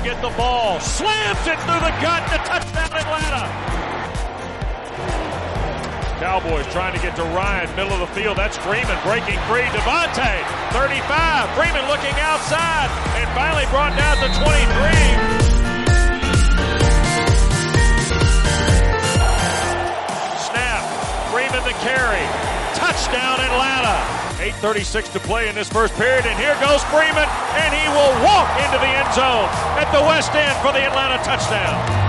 get the ball. Slams it through the gut. The touchdown, Atlanta. Cowboys trying to get to Ryan, middle of the field. That's Freeman breaking free. Devontae, 35. Freeman looking outside and finally brought down to 23. Freeman the carry. Touchdown, Atlanta. 8:36 to play in this first period, and here goes Freeman, and he will walk into the end zone at the west end for the Atlanta touchdown.